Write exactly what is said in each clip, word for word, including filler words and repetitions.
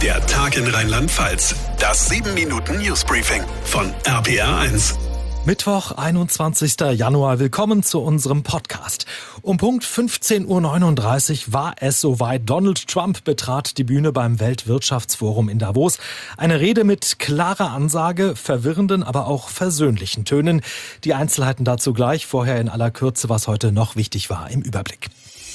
Der Tag in Rheinland-Pfalz. Das sieben Minuten Newsbriefing von R P R eins. Mittwoch, einundzwanzigster Januar. Willkommen zu unserem Podcast. Um Punkt fünfzehn Uhr neununddreißig war es soweit. Donald Trump betrat die Bühne beim Weltwirtschaftsforum in Davos. Eine Rede mit klarer Ansage, verwirrenden, aber auch versöhnlichen Tönen. Die Einzelheiten dazu gleich. Vorher in aller Kürze, was heute noch wichtig war im Überblick.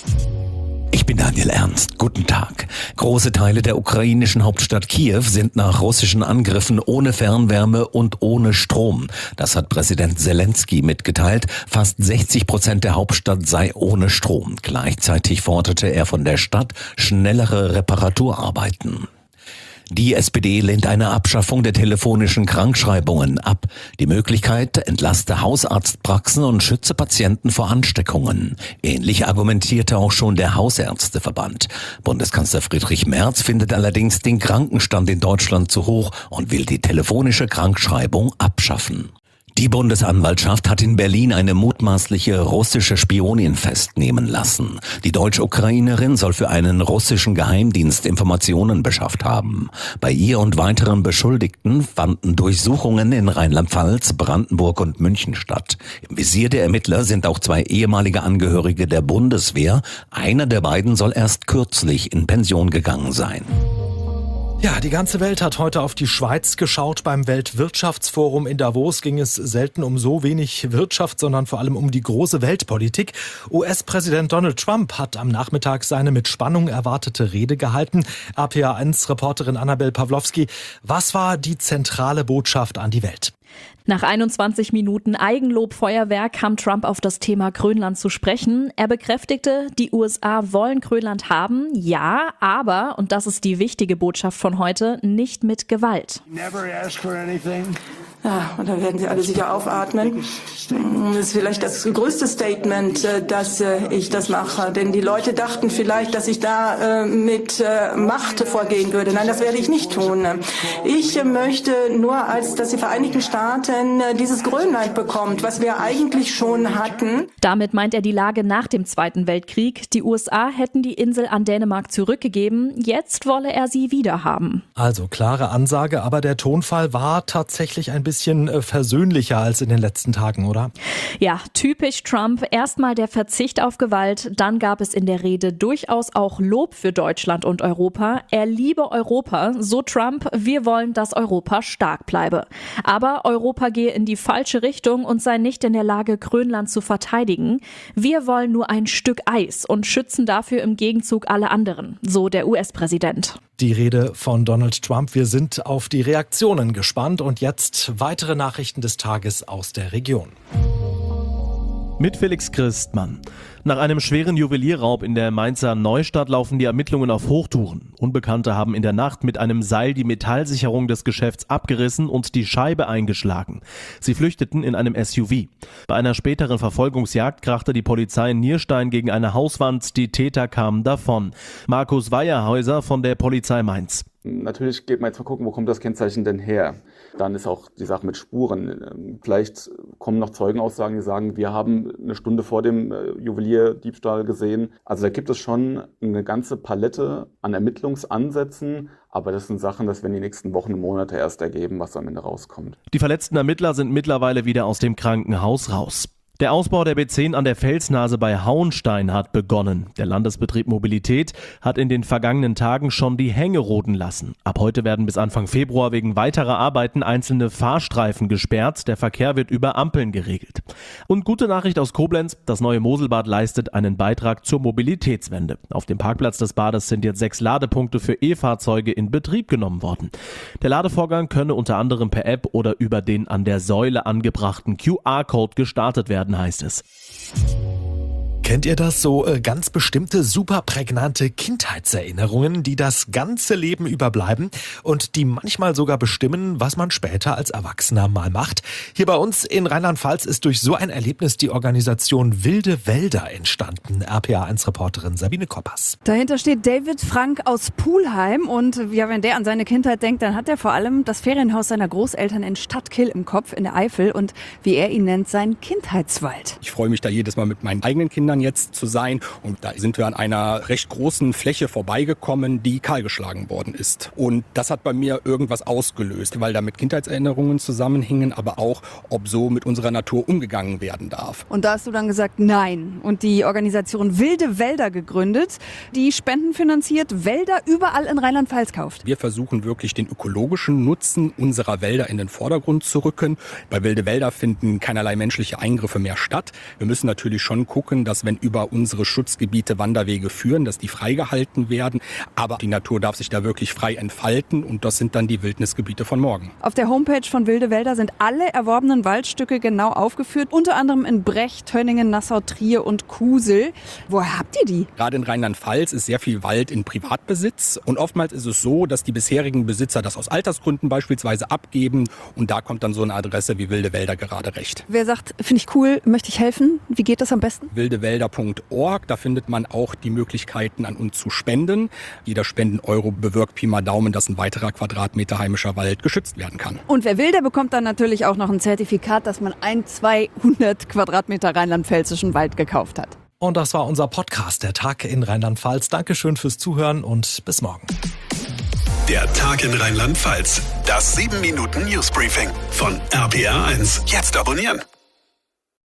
Ich bin Daniel Ernst. Guten Tag. Große Teile der ukrainischen Hauptstadt Kiew sind nach russischen Angriffen ohne Fernwärme und ohne Strom. Das hat Präsident Zelensky mitgeteilt. Fast sechzig Prozent der Hauptstadt sei ohne Strom. Gleichzeitig forderte er von der Stadt schnellere Reparaturarbeiten. Die S P D lehnt eine Abschaffung der telefonischen Krankschreibungen ab. Die Möglichkeit entlaste Hausarztpraxen und schütze Patienten vor Ansteckungen. Ähnlich argumentierte auch schon der Hausärzteverband. Bundeskanzler Friedrich Merz findet allerdings den Krankenstand in Deutschland zu hoch und will die telefonische Krankschreibung abschaffen. Die Bundesanwaltschaft hat in Berlin eine mutmaßliche russische Spionin festnehmen lassen. Die Deutsch-Ukrainerin soll für einen russischen Geheimdienst Informationen beschafft haben. Bei ihr und weiteren Beschuldigten fanden Durchsuchungen in Rheinland-Pfalz, Brandenburg und München statt. Im Visier der Ermittler sind auch zwei ehemalige Angehörige der Bundeswehr. Einer der beiden soll erst kürzlich in Pension gegangen sein. Ja, die ganze Welt hat heute auf die Schweiz geschaut. Beim Weltwirtschaftsforum in Davos ging es selten um so wenig Wirtschaft, sondern vor allem um die große Weltpolitik. U S-Präsident Donald Trump hat am Nachmittag seine mit Spannung erwartete Rede gehalten. R P R eins-Reporterin Annabel Pawlowski, was war die zentrale Botschaft an die Welt? Nach einundzwanzig Minuten Eigenlobfeuerwerk kam Trump auf das Thema Grönland zu sprechen. Er bekräftigte, die U S A wollen Grönland haben, ja, aber, und das ist die wichtige Botschaft von heute, nicht mit Gewalt. Never ask for anything. Ja, und dann werden Sie alle sicher aufatmen. Das ist vielleicht das größte Statement, dass ich das mache. Denn die Leute dachten vielleicht, dass ich da mit Macht vorgehen würde. Nein, das werde ich nicht tun. Ich möchte nur, als dass die Vereinigten Staaten dieses Grönland bekommt, was wir eigentlich schon hatten. Damit meint er die Lage nach dem Zweiten Weltkrieg. Die U S A hätten die Insel an Dänemark zurückgegeben. Jetzt wolle er sie wieder haben. Also klare Ansage, aber der Tonfall war tatsächlich ein bisschen bisschen versöhnlicher als in den letzten Tagen, oder? Ja, typisch Trump. Erstmal der Verzicht auf Gewalt, dann gab es in der Rede durchaus auch Lob für Deutschland und Europa. Er liebe Europa, so Trump, wir wollen, dass Europa stark bleibe. Aber Europa gehe in die falsche Richtung und sei nicht in der Lage, Grönland zu verteidigen. Wir wollen nur ein Stück Eis und schützen dafür im Gegenzug alle anderen, so der U S-Präsident. Die Rede von Donald Trump. Wir sind auf die Reaktionen gespannt und jetzt weitere Nachrichten des Tages aus der Region. Mit Felix Christmann. Nach einem schweren Juwelierraub in der Mainzer Neustadt laufen die Ermittlungen auf Hochtouren. Unbekannte haben in der Nacht mit einem Seil die Metallsicherung des Geschäfts abgerissen und die Scheibe eingeschlagen. Sie flüchteten in einem S U V. Bei einer späteren Verfolgungsjagd krachte die Polizei in Nierstein gegen eine Hauswand. Die Täter kamen davon. Markus Weierhäuser von der Polizei Mainz. Natürlich geht man jetzt mal gucken, wo kommt das Kennzeichen denn her? Dann ist auch die Sache mit Spuren. Vielleicht kommen noch Zeugenaussagen, die sagen, wir haben eine Stunde vor dem Juwelierdiebstahl gesehen. Also da gibt es schon eine ganze Palette an Ermittlungsansätzen. Aber das sind Sachen, das werden die nächsten Wochen und Monate erst ergeben, was am Ende rauskommt. Die verletzten Ermittler sind mittlerweile wieder aus dem Krankenhaus raus. Der Ausbau der B zehn an der Felsnase bei Hauenstein hat begonnen. Der Landesbetrieb Mobilität hat in den vergangenen Tagen schon die Hänge roden lassen. Ab heute werden bis Anfang Februar wegen weiterer Arbeiten einzelne Fahrstreifen gesperrt. Der Verkehr wird über Ampeln geregelt. Und gute Nachricht aus Koblenz, das neue Moselbad leistet einen Beitrag zur Mobilitätswende. Auf dem Parkplatz des Bades sind jetzt sechs Ladepunkte für E-Fahrzeuge in Betrieb genommen worden. Der Ladevorgang könne unter anderem per App oder über den an der Säule angebrachten Q R-Code gestartet werden, heißt es. Kennt ihr das? So äh, ganz bestimmte, super prägnante Kindheitserinnerungen, die das ganze Leben überbleiben und die manchmal sogar bestimmen, was man später als Erwachsener mal macht. Hier bei uns in Rheinland-Pfalz ist durch so ein Erlebnis die Organisation Wilde Wälder entstanden. R P R eins-Reporterin Sabine Koppers. Dahinter steht David Frank aus Pulheim und ja, wenn der an seine Kindheit denkt, dann hat er vor allem das Ferienhaus seiner Großeltern in Stadtkill im Kopf in der Eifel und, wie er ihn nennt, seinen Kindheitswald. Ich freue mich da jedes Mal mit meinen eigenen Kindern Metern jetzt zu sein. Und da sind wir an einer recht großen Fläche vorbeigekommen, die kahlgeschlagen worden ist. Und das hat bei mir irgendwas ausgelöst, weil da mit Kindheitserinnerungen zusammenhingen, aber auch, ob so mit unserer Natur umgegangen werden darf. Und da hast du dann gesagt, nein. Und die Organisation Wilde Wälder gegründet, die spendenfinanziert Wälder überall in Rheinland-Pfalz kauft. Wir versuchen wirklich den ökologischen Nutzen unserer Wälder in den Vordergrund zu rücken. Bei Wilde Wälder finden keinerlei menschliche Eingriffe mehr statt. Wir müssen natürlich schon gucken, dass wenn über unsere Schutzgebiete Wanderwege führen, dass die freigehalten werden. Aber die Natur darf sich da wirklich frei entfalten und das sind dann die Wildnisgebiete von morgen. Auf der Homepage von Wilde Wälder sind alle erworbenen Waldstücke genau aufgeführt, unter anderem in Brecht, Tönningen, Nassau, Trier und Kusel. Woher habt ihr die? Gerade in Rheinland-Pfalz ist sehr viel Wald in Privatbesitz und oftmals ist es so, dass die bisherigen Besitzer das aus Altersgründen beispielsweise abgeben und da kommt dann so eine Adresse wie Wilde Wälder gerade recht. Wer sagt, finde ich cool, möchte ich helfen? Wie geht das am besten? wildewälder punkt org, da findet man auch die Möglichkeiten an uns zu spenden. Jeder Spenden-Euro bewirkt Pi mal Daumen, dass ein weiterer Quadratmeter heimischer Wald geschützt werden kann. Und wer will, der bekommt dann natürlich auch noch ein Zertifikat, dass man ein, zweihundert Quadratmeter rheinland-pfälzischen Wald gekauft hat. Und das war unser Podcast, der Tag in Rheinland-Pfalz. Dankeschön fürs Zuhören und bis morgen. Der Tag in Rheinland-Pfalz. Das sieben Minuten Newsbriefing von R P R eins. Jetzt abonnieren.